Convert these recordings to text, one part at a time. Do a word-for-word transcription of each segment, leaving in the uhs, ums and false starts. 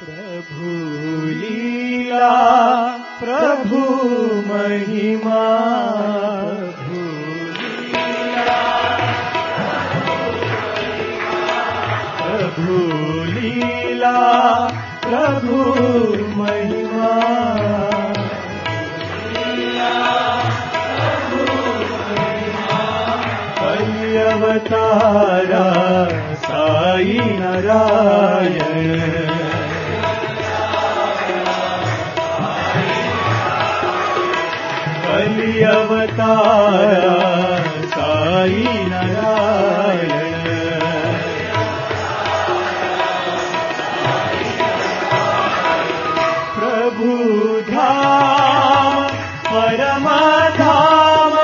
प्रभु लीला प्रभु महिमा प्रभु लीला प्रभु महिमा अवतारा साई नारायण कलि अवतारा साई नारायण प्रभु धाम परम धाम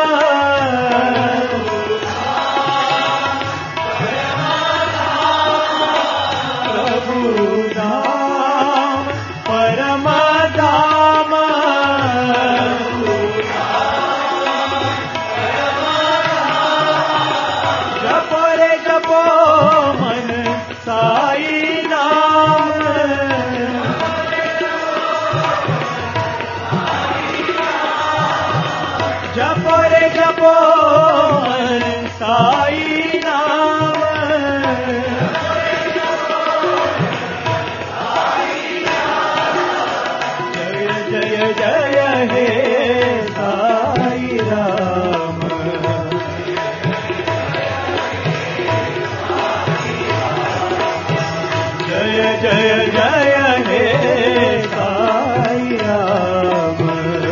जपो रे जपो साई नाम जय जय जय हे साई राम जय जय जय हे साई राम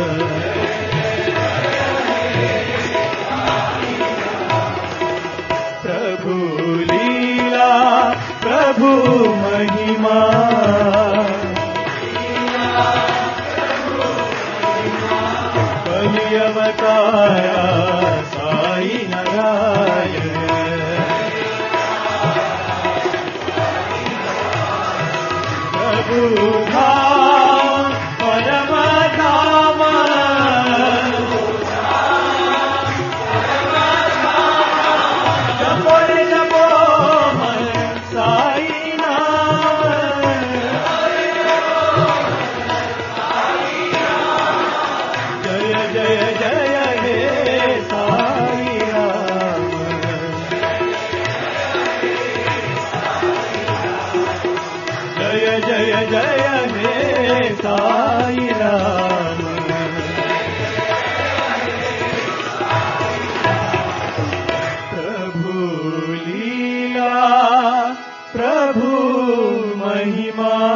प्रभु लीला प्रभु महिमा कलि अवतारा साई नारायण प्रभु धाम परम धाम जय जय हे साई राम प्रभु लीला प्रभु महिमा